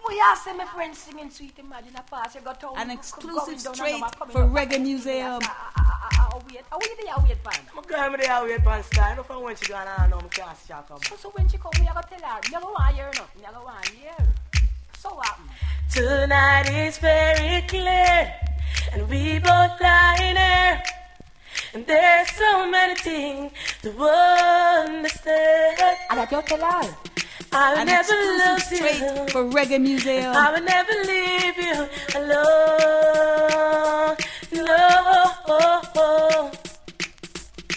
We are seeing my friends singing Sweet Imagine a pass. You got to an exclusive straight for Reggae Museum. Wait, pan. I'm going to wait pan style. From when she gonna know me can't see her come. So when she come, we are going to tell her. You go on here, no? You go on here. So what? Tonight is very clear, and we both lie in air. And there's so many things to understand. And that you tell her. I will An never exclusive lose straight you. for Reggae Museum. I will never leave you alone. No.